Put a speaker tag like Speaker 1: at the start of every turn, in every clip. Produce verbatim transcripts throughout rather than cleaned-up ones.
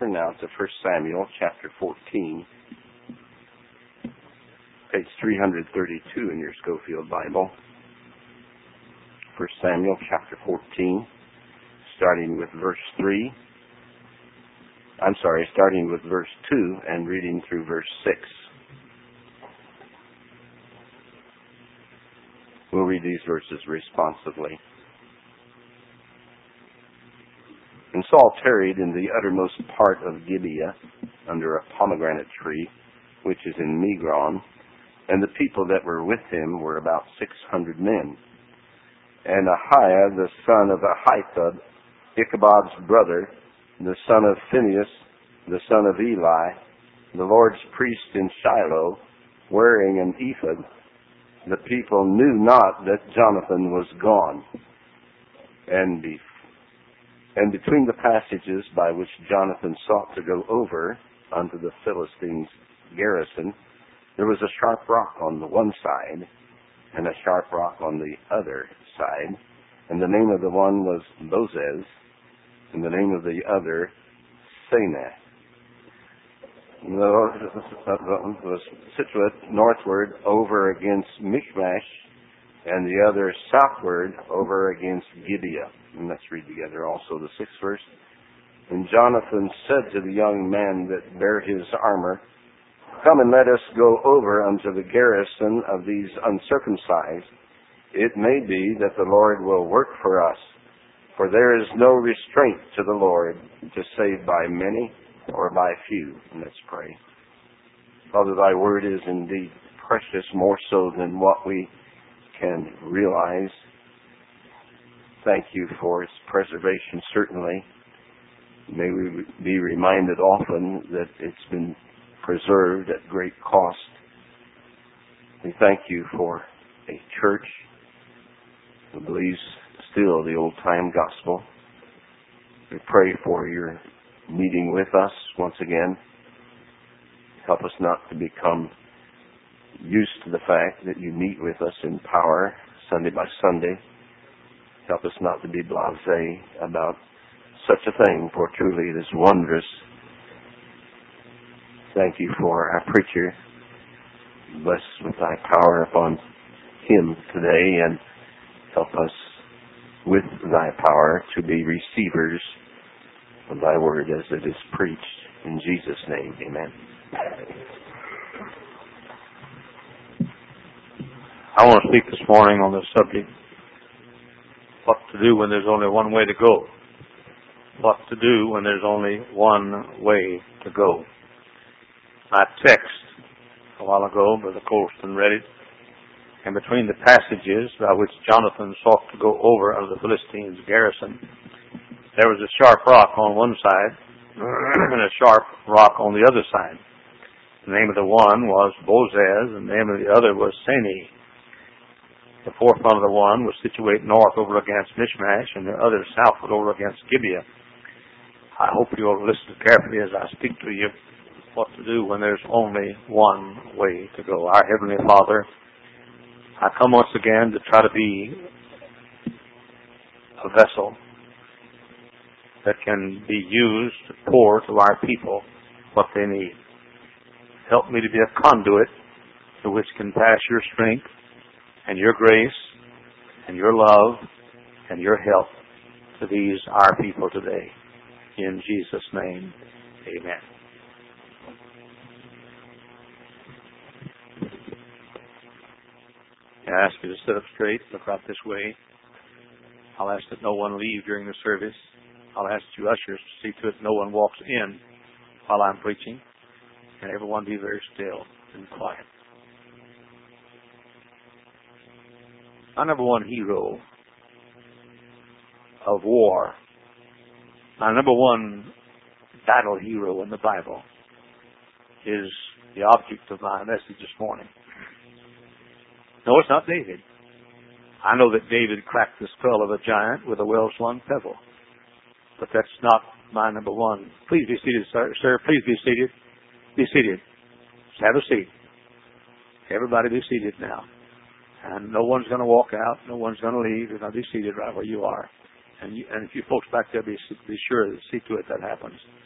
Speaker 1: turn now to First Samuel chapter fourteen, page three thirty-two in your Scofield Bible. First Samuel chapter fourteen, starting with verse three. I'm sorry, starting with verse two and reading through verse six. We'll read these verses responsively. And Saul tarried in the uttermost part of Gibeah under a pomegranate tree, which is in Migron, and the people that were with him were about six hundred men. And Ahiah, the son of Ahitub, Ichabod's brother, the son of Phinehas, the son of Eli, the Lord's priest in Shiloh, wearing an ephod, the people knew not that Jonathan was gone. And, be, and between the passages by which Jonathan sought to go over unto the Philistines' garrison, there was a sharp rock on the one side, and a sharp rock on the other side. And the name of the one was Bozez, and the name of the other, Seneh. The was situate northward over against Michmash, and the other southward over against Gibeah. And let's read together also the sixth verse. And Jonathan said to the young man that bare his armor, Come and let us go over unto the garrison of these uncircumcised. It may be that the Lord will work for us, for there is no restraint to the Lord to save by many or by few. And let's pray. Father, thy word is indeed precious, more so than what we can realize. Thank you for its preservation, certainly. May we be reminded often that it's been preserved at great cost. We thank you for a church who believes still the old-time gospel. We pray for your meeting with us once again. Help us not to become used to the fact that you meet with us in power Sunday by Sunday. Help us not to be blasé about such a thing, for truly it is wondrous. Thank you for our preacher. Bless with thy power upon him today, and help us with thy power to be receivers of thy word as it is preached. In Jesus' name, amen.
Speaker 2: I want to speak this morning on the subject, what to do when there's only one way to go. What to do when there's only one way to go. I text a while ago, Brother Colston read it, and between the passages by which Jonathan sought to go over out of the Philistines' garrison, there was a sharp rock on one side and a sharp rock on the other side. The name of the one was Bozez, and the name of the other was Seneh. The forefront of the one was situated north over against Michmash, and the other southward over against Gibeah. I hope you will listen carefully as I speak to you what to do when there's only one way to go. Our Heavenly Father, I come once again to try to be a vessel that can be used to pour to our people what they need. Help me to be a conduit to which can pass your strength and your grace and your love and your help to these our people today. In Jesus' name, amen. I ask you to sit up straight, look out this way. I'll ask that no one leave during the service. I'll ask you ushers to see to it no one walks in while I'm preaching, and everyone be very still and quiet. My number one hero of war, my number one battle hero in the Bible is the object of my message this morning. No, it's not David. I know that David cracked the skull of a giant with a well-slung pebble. But that's not my number one. Please be seated, sir. Sir, please be seated. Be seated. Just have a seat. Everybody be seated now. And no one's going to walk out. No one's going to leave. You're going to be seated right where you are. And, you, and if you folks back there, be, be sure to see to it that happens.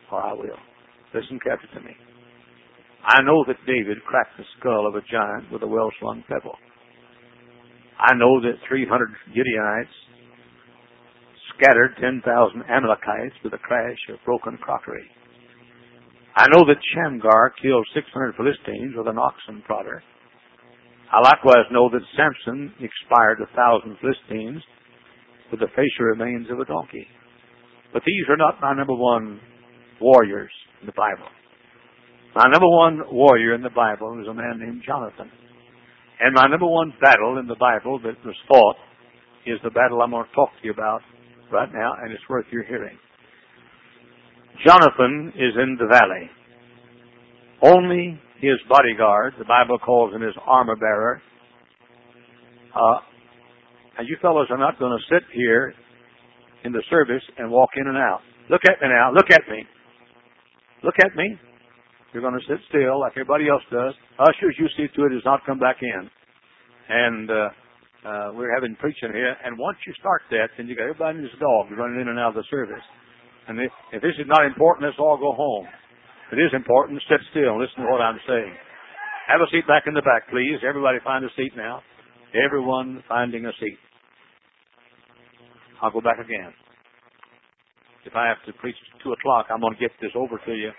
Speaker 2: or I will. Listen carefully to me. I know that David cracked the skull of a giant with a well-slung pebble. I know that three hundred Gideonites scattered ten thousand Amalekites with a crash of broken crockery. I know that Shamgar killed six hundred Philistines with an oxen prodder. I likewise know that Samson expired a thousand Philistines with the facial remains of a donkey. But these are not my number one warriors in the Bible. My number one warrior in the Bible is a man named Jonathan. And my number one battle in the Bible that was fought is the battle I'm going to talk to you about right now, and it's worth your hearing. Jonathan is in the valley. Only his bodyguard, the Bible calls him his armor bearer. Uh, and you fellows are not going to sit here in the service and walk in and out. Look at me now. Look at me. Look at me. You're going to sit still like everybody else does. Ushers, you see to it, does not come back in. And uh, uh, we're having preaching here. And once you start that, then you got everybody and his dog running in and out of the service. And if, if this is not important, let's all go home. If it is important, sit still and listen to what I'm saying. Have a seat back in the back, please. Everybody find a seat now. Everyone finding a seat. I'll go back again. If I have to preach at two o'clock, I'm going to get this over to you.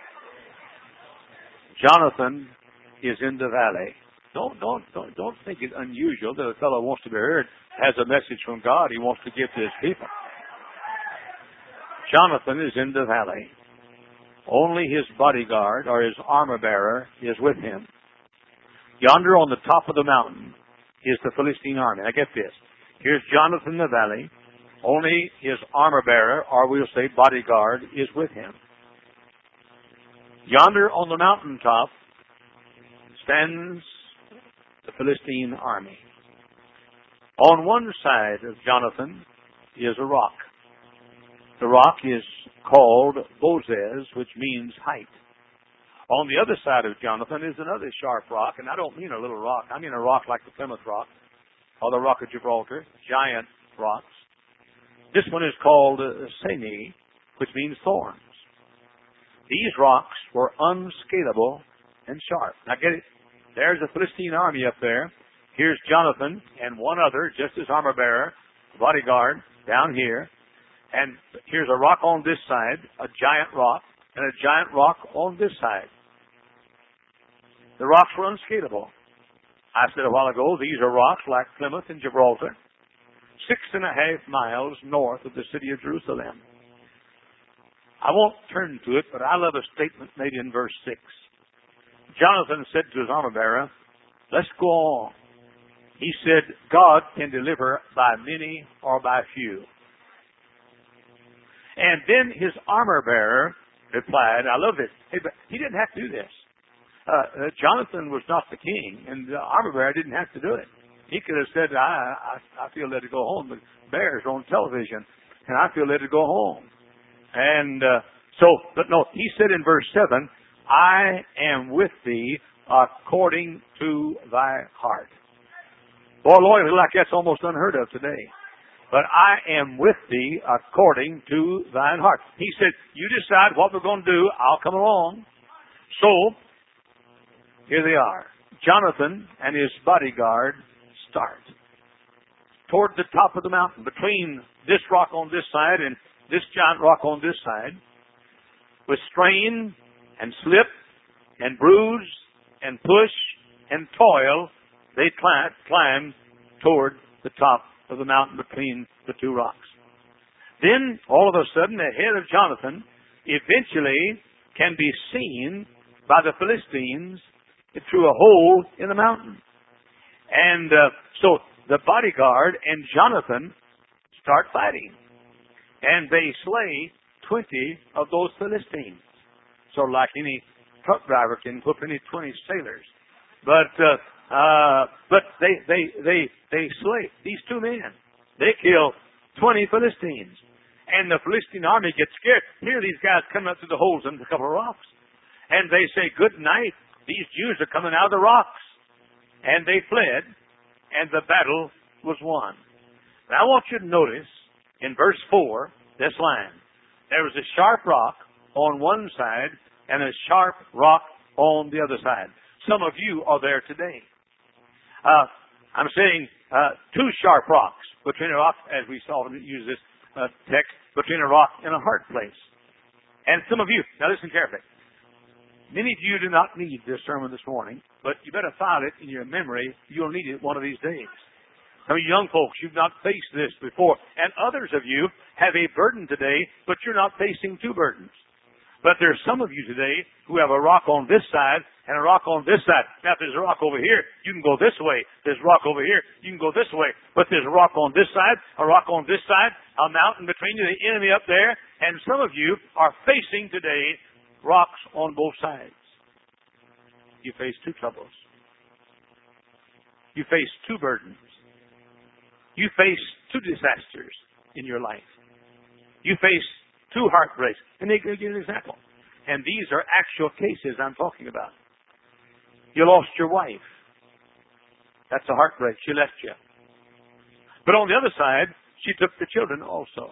Speaker 2: Jonathan is in the valley. Don't, don't, don't, don't think it unusual that a fellow wants to be heard, has a message from God he wants to give to his people. Jonathan is in the valley. Only his bodyguard or his armor bearer is with him. Yonder on the top of the mountain is the Philistine army. Now get this. Here's Jonathan in the valley. Only his armor bearer, or we'll say bodyguard, is with him. Yonder on the mountaintop stands the Philistine army. On one side of Jonathan is a rock. The rock is called Bozez, which means height. On the other side of Jonathan is another sharp rock, and I don't mean a little rock. I mean a rock like the Plymouth Rock or the Rock of Gibraltar, giant rocks. This one is called uh, Seni, which means thorns. These rocks were unscalable and sharp. Now get it. There's a Philistine army up there. Here's Jonathan and one other, just his armor bearer, bodyguard, down here. And here's a rock on this side, a giant rock, and a giant rock on this side. The rocks were unscalable. I said a while ago, these are rocks like Plymouth and Gibraltar, six and a half miles north of the city of Jerusalem. I won't turn to it, but I love a statement made in verse six. Jonathan said to his armor bearer, let's go on. He said, God can deliver by many or by few. And then his armor bearer replied, I love this. Hey, but he didn't have to do this. Uh, uh, Jonathan was not the king, and the armor bearer didn't have to do it. He could have said, I, I, I feel led to go home. The bears are on television, and I feel led to go home. And uh, so, but no, he said in verse seven, I am with thee according to thy heart. Boy, Lord, like that's almost unheard of today. But I am with thee according to thine heart. He said, you decide what we're going to do. I'll come along. So, here they are. Jonathan and his bodyguard start toward the top of the mountain, between this rock on this side and this giant rock on this side. With strain and slip and bruise and push and toil, they climb, climb toward the top of the mountain between the two rocks. Then, all of a sudden, the head of Jonathan eventually can be seen by the Philistines through a hole in the mountain. And uh, so the bodyguard and Jonathan start fighting. And they slay twenty of those Philistines. So like any truck driver can whoop any twenty sailors. But uh, uh, but they, they, they, they slay these two men. They kill twenty Philistines. And the Philistine army gets scared. Here these guys coming up through the holes in a couple of rocks. And they say, good night. These Jews are coming out of the rocks. And they fled. And the battle was won. Now I want you to notice in verse four, this line. There was a sharp rock on one side and a sharp rock on the other side. Some of you are there today. Uh, I'm saying uh, two sharp rocks between a rock, as we saw use this uh, text, between a rock and a hard place. And some of you, now listen carefully. Many of you do not need this sermon this morning, but you better file it in your memory. You'll need it one of these days. Some of you young folks, you've not faced this before. And others of you have a burden today, but you're not facing two burdens. But there's some of you today who have a rock on this side and a rock on this side. Now, if there's a rock over here, you can go this way. There's a rock over here, you can go this way. But there's a rock on this side, a rock on this side, a mountain between you, the enemy up there. And some of you are facing today rocks on both sides. You face two troubles. You face two burdens. You face two disasters in your life. You face two heartbreaks. And they give you an example. And these are actual cases I'm talking about. You lost your wife. That's a heartbreak. She left you. But on the other side, she took the children also.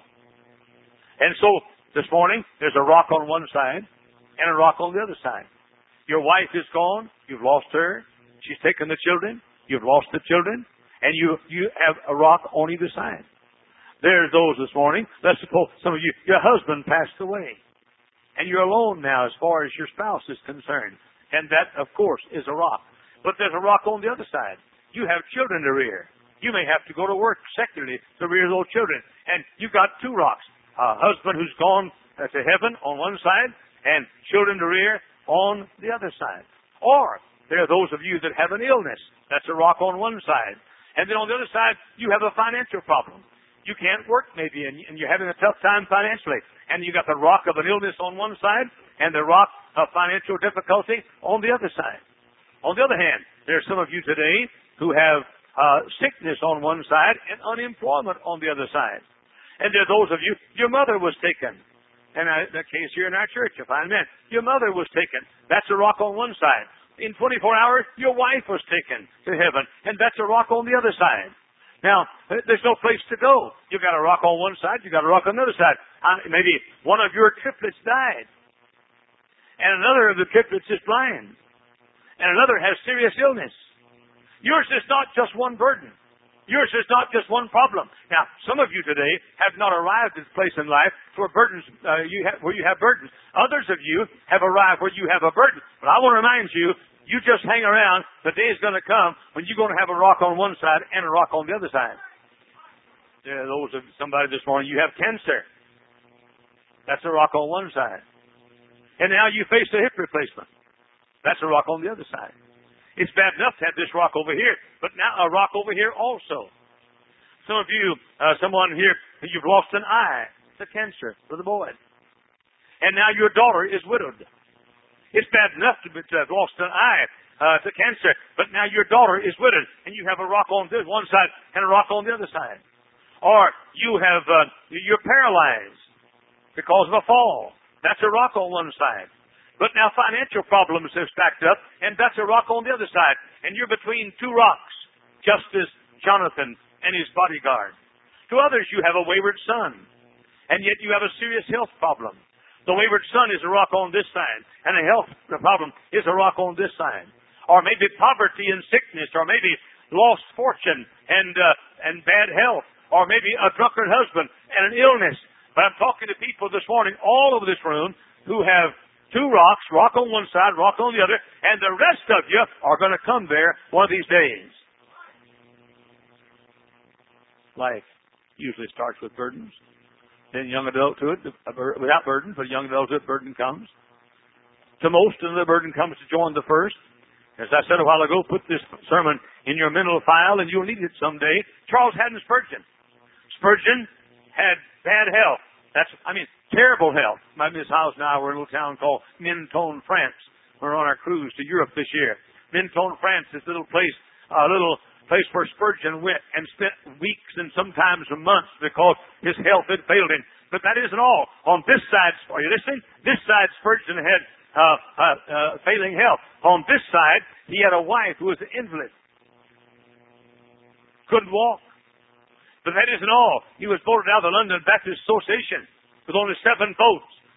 Speaker 2: And so this morning, there's a rock on one side and a rock on the other side. Your wife is gone. You've lost her. She's taken the children. You've lost the children. And you, you have a rock on either side. There's those this morning. Let's suppose some of you, your husband passed away. And you're alone now as far as your spouse is concerned. And that, of course, is a rock. But there's a rock on the other side. You have children to rear. You may have to go to work secularly to rear those children. And you've got two rocks. A husband who's gone to heaven on one side and children to rear on the other side. Or there are those of you that have an illness. That's a rock on one side. And then on the other side, you have a financial problem. You can't work maybe, and you're having a tough time financially. And you got the rock of an illness on one side and the rock of financial difficulty on the other side. On the other hand, there are some of you today who have uh, sickness on one side and unemployment on the other side. And there are those of you, your mother was taken. And in that case here in our church, you find men, your mother was taken. That's a rock on one side. In twenty-four hours, your wife was taken to heaven, and that's a rock on the other side. Now, there's no place to go. You've got a rock on one side, you've got a rock on the other side. Uh, maybe one of your triplets died, and another of the triplets is blind, and another has serious illness. Yours is not just one burden. Yours is not just one problem. Now, some of you today have not arrived at a place in life where burdens, uh, you have, where you have burdens. Others of you have arrived where you have a burden. But I want to remind you, you just hang around. The day is going to come when you're going to have a rock on one side and a rock on the other side. There are those of somebody this morning, you have cancer. That's a rock on one side. And now you face a hip replacement. That's a rock on the other side. It's bad enough to have this rock over here, but now a rock over here also. Some of you, uh, someone here, you've lost an eye to cancer for the boy. And now your daughter is widowed. It's bad enough to, be, to have lost an eye uh, to cancer, but now your daughter is widowed, and you have a rock on this one side and a rock on the other side. Or you have, uh, you're paralyzed because of a fall. That's a rock on one side. But now financial problems have stacked up, and that's a rock on the other side. And you're between two rocks, just as Jonathan and his bodyguard. To others, you have a wayward son, and yet you have a serious health problem. The wayward son is a rock on this side, and a health problem is a rock on this side. Or maybe poverty and sickness, or maybe lost fortune and uh, and bad health, or maybe a drunkard husband and an illness. But I'm talking to people this morning all over this room who have two rocks, rock on one side, rock on the other, and the rest of you are going to come there one of these days. Life usually starts with burdens. Then young adulthood, without burden, but young adulthood, burden comes. To most of the burden comes to join the first. As I said a while ago, put this sermon in your mental file, and you'll need it someday. Charles Haddon Spurgeon. Spurgeon had bad health. That's, I mean, terrible health. My Miss House and I were in a little town called Mentone, France. We're on our cruise to Europe this year. Mentone, France, this little place, a little place where Spurgeon went and spent weeks and sometimes months because his health had failed him. But that isn't all. On this side, are you listening? This side, Spurgeon had uh, uh, uh, failing health. On this side, he had a wife who was an invalid. Couldn't walk. But that isn't all. He was voted out of the London Baptist Association with only seven votes.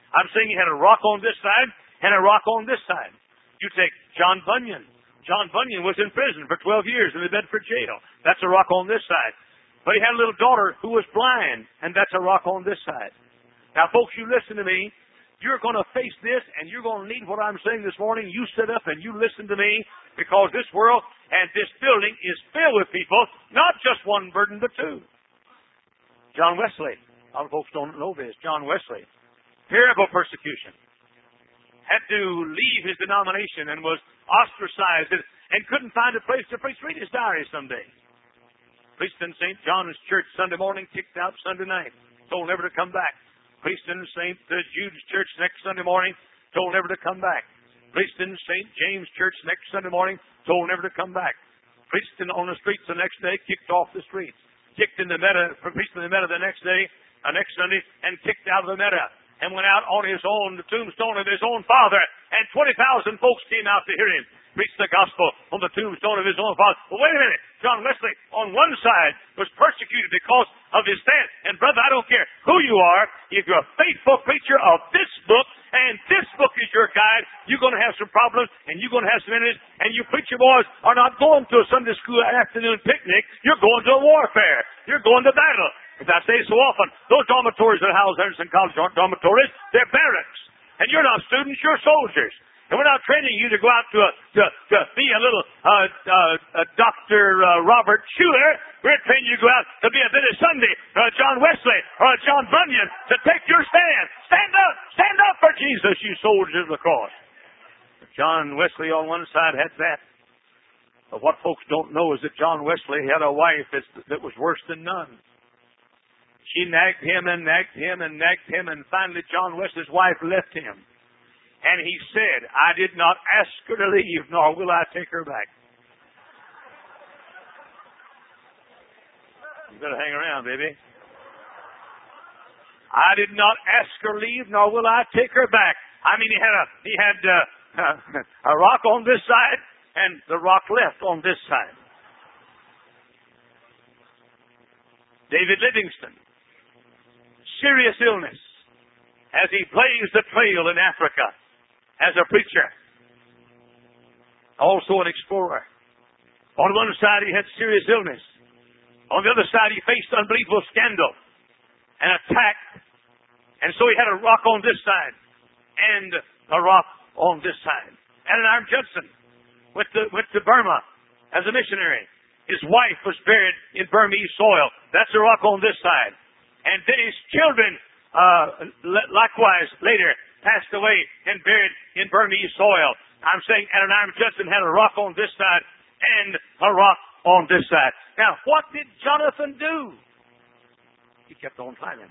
Speaker 2: I'm saying he had a rock on this side and a rock on this side. You take John Bunyan. John Bunyan was in prison for twelve years in the Bedford jail. That's a rock on this side. But he had a little daughter who was blind, and that's a rock on this side. Now, folks, you listen to me. You're going to face this, and you're going to need what I'm saying this morning. You sit up and you listen to me, because this world and this building is filled with people, not just one burden, but two. John Wesley. A lot of folks don't know this. John Wesley. Terrible persecution. Had to leave his denomination and was ostracized and, and couldn't find a place to preach. Read his diary someday. Preached in Saint John's Church Sunday morning, kicked out Sunday night. Told never to come back. Preached in Saint Jude's Church next Sunday morning, told never to come back. Preached in Saint James Church next Sunday morning, told never to come back. Preached in, on the streets the next day, kicked off the streets. Kicked in the Meta, preached in the Meta the next day, uh, next Sunday, and kicked out of the Meta. And went out on his own, the tombstone of his own father, and twenty thousand folks came out to hear him preach the gospel on the tombstone of his own father. Well, wait a minute. John Wesley, on one side, was persecuted because of his stand. And brother, I don't care who you are, if you're a faithful preacher of this book, and this book is your guide, you're going to have some problems, and you're going to have some enemies, and you preacher boys are not going to a Sunday school afternoon picnic, you're going to a warfare. You're going to battle. As I say so often, those dormitories that house Henderson College aren't dormitories, they're barracks. And you're not students, you're soldiers. And we're not training you to go out to a, to, to be a little uh, uh, uh, Doctor Uh, Robert Schuller. We're training you to go out to be a Billy Sunday or a John Wesley or a John Bunyan to take your stand. Stand up! Stand up for Jesus, you soldiers of the cross. John Wesley on one side had that. But what folks don't know is that John Wesley had a wife that, that was worse than none. She nagged him and nagged him and nagged him, and finally John Wesley's wife left him. And he said, I did not ask her to leave, nor will I take her back. You better hang around, baby. I did not ask her to leave, nor will I take her back. I mean, he had a he had uh, a rock on this side and the rock left on this side. David Livingstone, serious illness as he blazed the trail in Africa. As a preacher, also an explorer. On one side, he had serious illness. On the other side, he faced unbelievable scandal and attack. And so he had a rock on this side and a rock on this side. Adoniram Judson went to, went to Burma as a missionary. His wife was buried in Burmese soil. That's a rock on this side. And then his children, uh, likewise, later, passed away and buried in Burmese soil. I'm saying Adoniram Judson had a rock on this side and a rock on this side. Now, what did Jonathan do? He kept on climbing.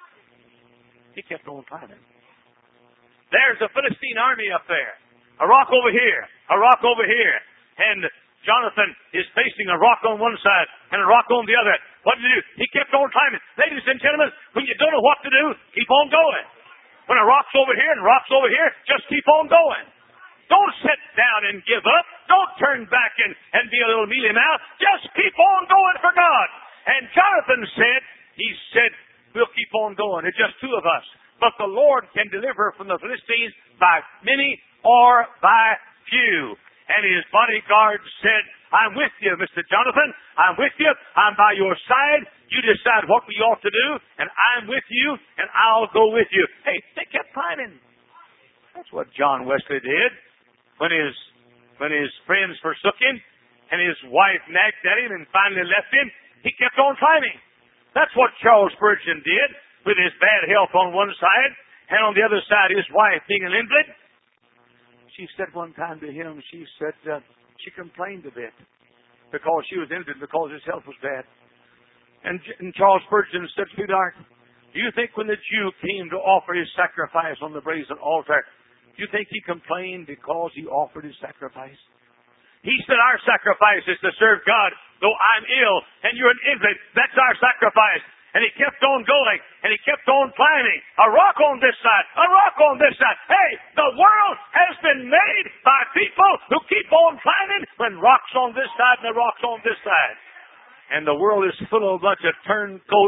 Speaker 2: He kept on climbing. There's a Philistine army up there. A rock over here. A rock over here. And Jonathan is facing a rock on one side and a rock on the other. What did he do? He kept on climbing. Ladies and gentlemen, when you don't know what to do, keep on going. When a rock's over here and a rock's over here, just keep on going. Don't sit down and give up. Don't turn back and, and be a little mealy mouth. Just keep on going for God. And Jonathan said, he said, we'll keep on going. It's just two of us. But the Lord can deliver from the Philistines by many or by few. And his bodyguard said, I'm with you, Mister Jonathan. I'm with you. I'm by your side. You decide what we ought to do, and I'm with you, and I'll go with you. Hey, they kept climbing. That's what John Wesley did when his when his friends forsook him, and his wife nagged at him and finally left him. He kept on climbing. That's what Charles Spurgeon did with his bad health on one side, and on the other side his wife being an invalid. She said one time to him, she said, uh, she complained a bit because she was invalid because his health was bad. And, and Charles Spurgeon said, sweetheart, do you think when the Jew came to offer his sacrifice on the brazen altar, do you think he complained because he offered his sacrifice? He said, our sacrifice is to serve God, though I'm ill and you're an invalid. That's our sacrifice. And he kept on going, and he kept on climbing. A rock on this side, a rock on this side. Hey, the world has been made by people who keep on climbing when rocks on this side and the rocks on this side. And the world is full of a bunch of turncoat,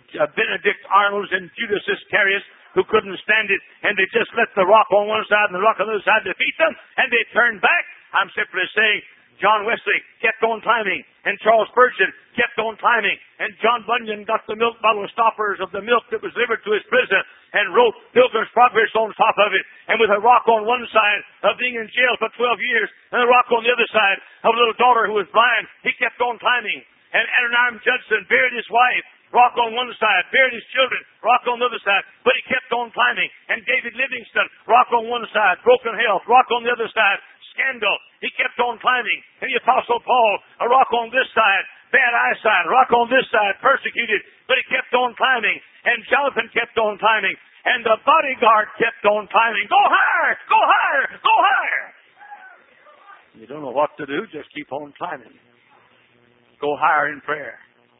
Speaker 2: uh, Benedict Arnolds and Judas Iscariot who couldn't stand it, and they just let the rock on one side and the rock on the other side defeat them, and they turned back. I'm simply saying John Wesley kept on climbing, and Charles Spurgeon kept on climbing, and John Bunyan got the milk bottle stoppers of the milk that was delivered to his prison and wrote Pilgrim's Progress on top of it, and with a rock on one side of being in jail for twelve years and a rock on the other side of a little daughter who was blind, he kept on climbing. And Adoniram Judson buried his wife, rock on one side, buried his children, rock on the other side, but he kept on climbing. And David Livingston, rock on one side, broken health, rock on the other side, scandal, he kept on climbing. And the Apostle Paul, a rock on this side, bad eyesight, rock on this side, persecuted, but he kept on climbing. And Jonathan kept on climbing. And the bodyguard kept on climbing. Go higher! Go higher! Go higher! You don't know what to do, just keep on climbing. Go higher in prayer.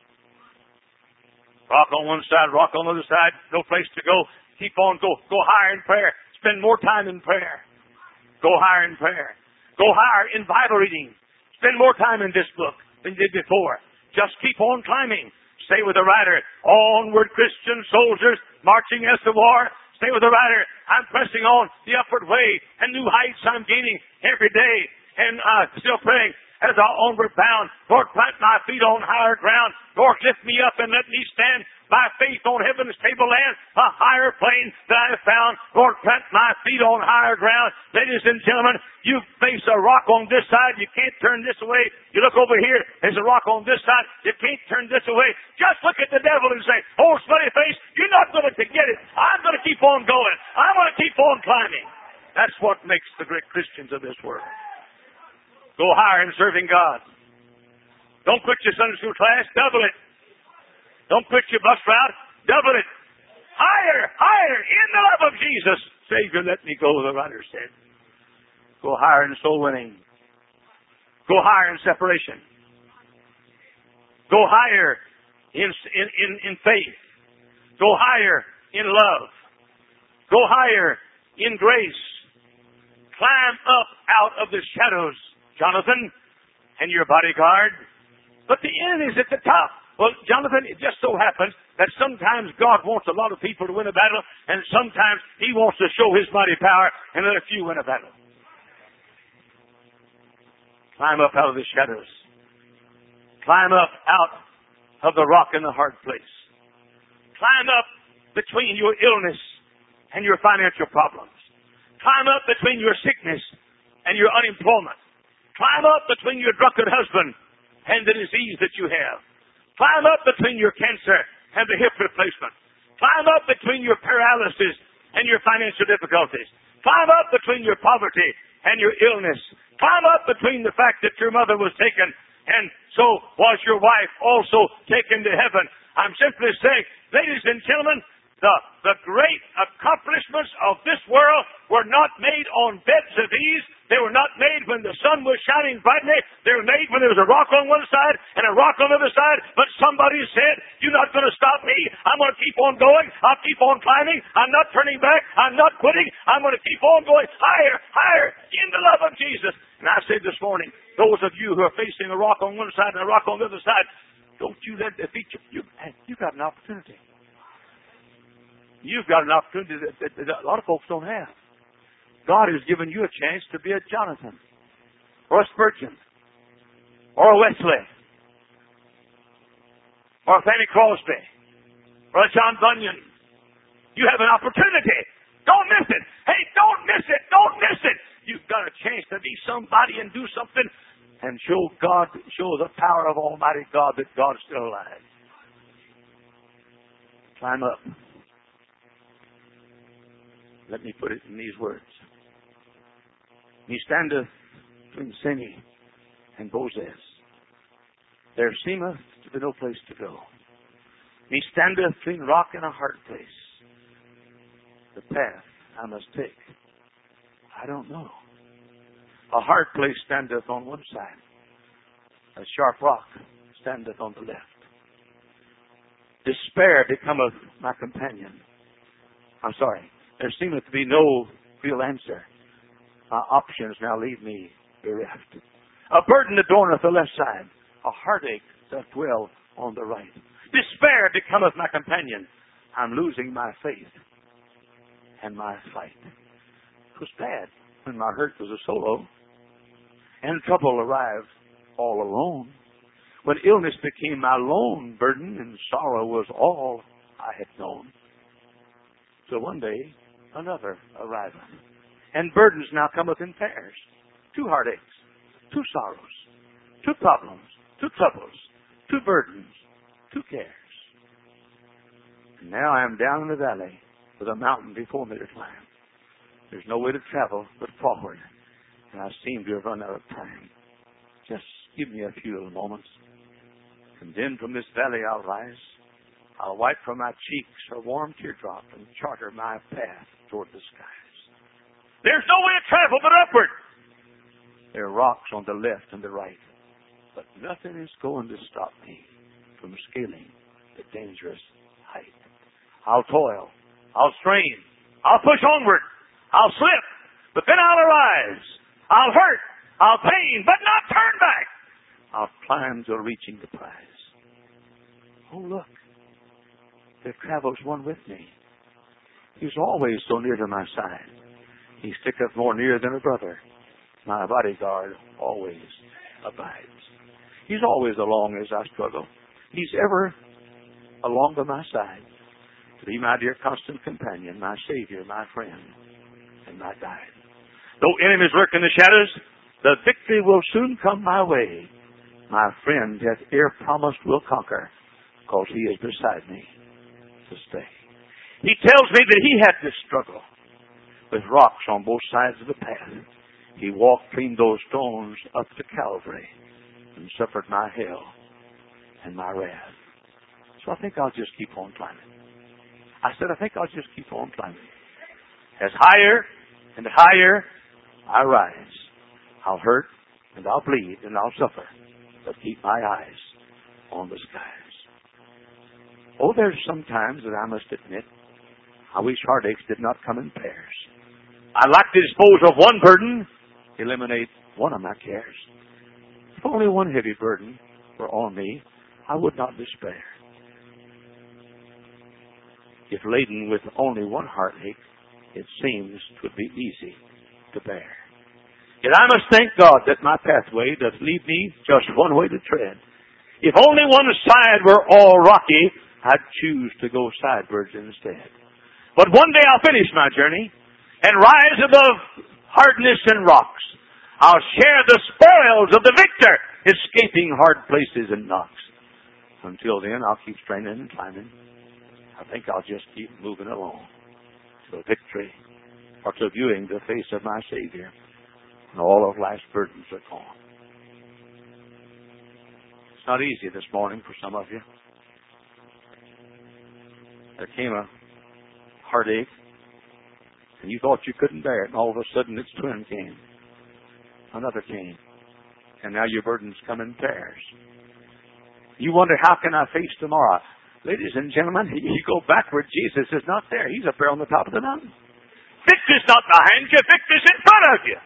Speaker 2: Rock on one side, rock on the other side, no place to go. Keep on, go, go higher in prayer. Spend more time in prayer. Go higher in prayer. Go higher in Bible reading. Spend more time in this book than you did before. Just keep on climbing. Stay with the writer. Onward, Christian soldiers, marching as to war. Stay with the writer. I'm pressing on the upward way, and new heights I'm gaining every day. And uh, still praying. As I onward bound, Lord, plant my feet on higher ground. Lord, lift me up and let me stand by faith on heaven's tableland, a higher plane that I have found. Lord, plant my feet on higher ground. Ladies and gentlemen, you face a rock on this side, you can't turn this away. You look over here, there's a rock on this side, you can't turn this away. Just look at the devil and say, oh, smutty face, you're not going to get it. I'm going to keep on going. I'm going to keep on climbing. That's what makes the great Christians of this world. Go higher in serving God. Don't quit your Sunday school class. Double it. Don't quit your bus route. Double it. Higher, higher, in the love of Jesus. Savior, let me go, the writer said. Go higher in soul winning. Go higher in separation. Go higher in, in, in, in faith. Go higher in love. Go higher in grace. Climb up out of the shadows, Jonathan, and your bodyguard. But the enemy's at the top. Well, Jonathan, it just so happens that sometimes God wants a lot of people to win a battle, and sometimes He wants to show His mighty power and let a few win a battle. Climb up out of the shadows. Climb up out of the rock in the hard place. Climb up between your illness and your financial problems. Climb up between your sickness and your unemployment. Climb up between your drunken husband and the disease that you have. Climb up between your cancer and the hip replacement. Climb up between your paralysis and your financial difficulties. Climb up between your poverty and your illness. Climb up between the fact that your mother was taken and so was your wife also taken to heaven. I'm simply saying, ladies and gentlemen, the, the great accomplishments of this world were not made on beds of ease. They were not made when the sun was shining brightly. They were made when there was a rock on one side and a rock on the other side. But somebody said, you're not going to stop me. I'm going to keep on going. I'll keep on climbing. I'm not turning back. I'm not quitting. I'm going to keep on going higher, higher in the love of Jesus. And I said this morning, those of you who are facing a rock on one side and a rock on the other side, don't you let it defeat you. You, you've got an opportunity. You've got an opportunity that, that, that a lot of folks don't have. God has given you a chance to be a Jonathan, or a Spurgeon, or a Wesley, or a Fanny Crosby, or a John Bunyan. You have an opportunity. Don't miss it. Hey, don't miss it. Don't miss it. You've got a chance to be somebody and do something and show God, show the power of Almighty God that God is still alive. Climb up. Let me put it in these words. He standeth between Seni and Bozez. There seemeth to be no place to go. He standeth between rock and a hard place. The path I must take, I don't know. A hard place standeth on one side. A sharp rock standeth on the left. Despair becometh my companion. I'm sorry. There seemeth to be no real answer. My options now leave me bereft. A burden adorneth the left side. A heartache doth dwell on the right. Despair becometh my companion. I'm losing my faith and my fight. It was bad when my hurt was a solo, and trouble arrived all alone. When illness became my lone burden, and sorrow was all I had known. So one day, another arriveth, and burdens now cometh in pairs. Two heartaches, two sorrows, two problems, two troubles, two burdens, two cares. And now I am down in the valley with a mountain before me to climb. There's no way to travel but forward, and I seem to have run out of time. Just give me a few little moments, and then from this valley I'll rise. I'll wipe from my cheeks a warm teardrop and charter my path toward the skies. There's no way to travel but upward. There are rocks on the left and the right, but nothing is going to stop me from scaling the dangerous height. I'll toil, I'll strain, I'll push onward, I'll slip, but then I'll arise. I'll hurt, I'll pain, but not turn back. I'll climb till reaching the prize. Oh, look, there travels one with me. He's always so near to my side. He sticketh more near than a brother. My bodyguard always abides. He's always along as I struggle. He's ever along by my side to be my dear constant companion, my Savior, my friend, and my guide. Though enemies lurk in the shadows, the victory will soon come my way. My friend hath ere promised will conquer, because he is beside me to stay. He tells me that he had to struggle with rocks on both sides of the path. He walked between those stones up to Calvary and suffered my hell and my wrath. So I think I'll just keep on climbing. I said, I think I'll just keep on climbing. As higher and higher I rise, I'll hurt and I'll bleed and I'll suffer, but keep my eyes on the skies. Oh, there's some times that I must admit, I wish heartaches did not come in pairs. I'd like to dispose of one burden, eliminate one of my cares. If only one heavy burden were on me, I would not despair. If laden with only one heartache, it seems 'twould be easy to bear. Yet I must thank God that my pathway does leave me just one way to tread. If only one side were all rocky, I'd choose to go sidewards instead. But one day I'll finish my journey and rise above hardness and rocks. I'll share the spoils of the victor, escaping hard places and knocks. Until then, I'll keep straining and climbing. I think I'll just keep moving along to victory or to viewing the face of my Savior when all of life's burdens are gone. It's not easy this morning for some of you. There came a heartache, and you thought you couldn't bear it, and all of a sudden its twin came. Another came, and now your burdens come in pairs. You wonder, how can I face tomorrow? Ladies and gentlemen, you go backward, Jesus is not there. He's up there on the top of the mountain. Victor's not behind you, victor's in front of you.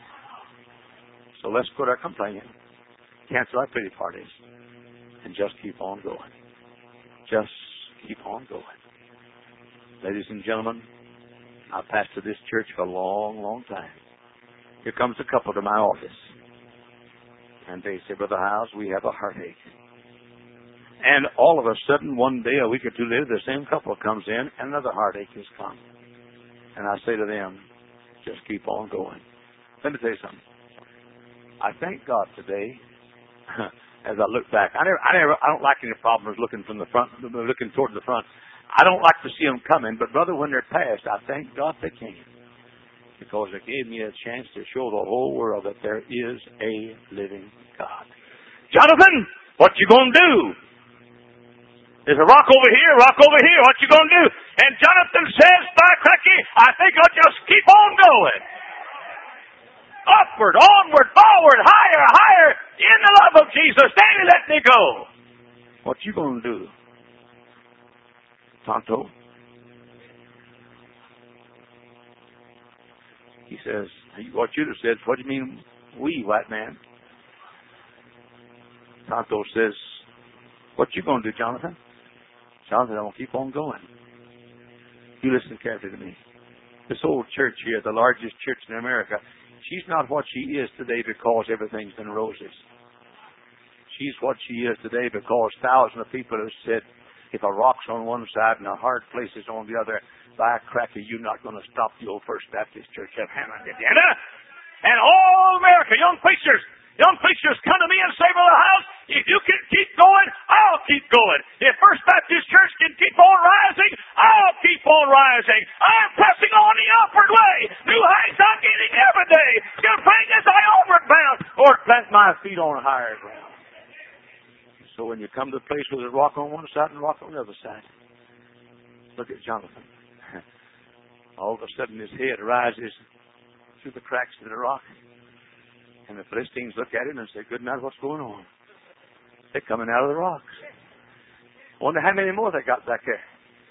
Speaker 2: So let's quit our complaining, cancel our pity parties, and just keep on going. Just keep on going. Ladies and gentlemen, I've pastored this church for a long, long time. Here comes a couple to my office, and they say, Brother Howes, we have a heartache. And all of a sudden, one day, a week or two later, the same couple comes in, and another heartache has come. And I say to them, just keep on going. Let me tell you something. I thank God today, as I look back. I never, I never, I don't like any problems looking from the front, looking toward the front. I don't like to see them coming, but brother, when they're past, I thank God they came, because it gave me a chance to show the whole world that there is a living God. Jonathan, what you gonna do? There's a rock over here, rock over here. What you gonna do? And Jonathan says, by cracky, I think I'll just keep on going. Upward, onward, forward, higher, higher, in the love of Jesus. Daddy, let me go. What you gonna do, Tonto? He says, what you'd have said, what do you mean, we, white man? Tonto says, what you gonna do, Jonathan? Jonathan, I'm going to keep on going. You listen carefully to me. This old church here, the largest church in America, she's not what she is today because everything's been roses. She's what she is today because thousands of people have said, if a rock's on one side and a hard place is on the other, by a cracker, you're not going to stop the old First Baptist Church of Hammond, Indiana. And all America, young preachers, young preachers, come to me and say, Brother House, if you can keep going, I'll keep going. If First Baptist Church can keep on rising, I'll keep on rising. I'm pressing on the upward way. New heights I'm getting every day. To bring as I onward bound, or plant my feet on higher ground. So when you come to a place where there's rock on one side and rock on the other side, look at Jonathan. All of a sudden his head rises through the cracks of the rock. And the Philistines look at him and say, good night, what's going on? They're coming out of the rocks. Wonder how many more they got back there.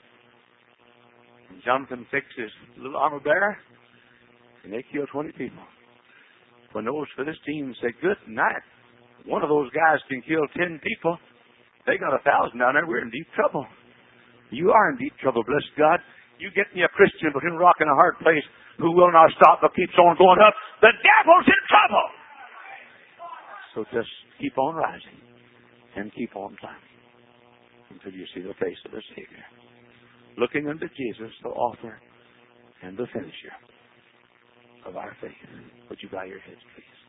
Speaker 2: And Jonathan takes his little armor bearer, and they kill twenty people. When those Philistines say, good night, one of those guys can kill ten people. They got a thousand down there. We're in deep trouble. You are in deep trouble, bless God. You get me a Christian between a rock and a hard place who will not stop but keeps on going up. The devil's in trouble. So just keep on rising and keep on climbing until you see the face of the Savior. Looking unto Jesus, the author and the finisher of our faith. Would you bow your heads, please?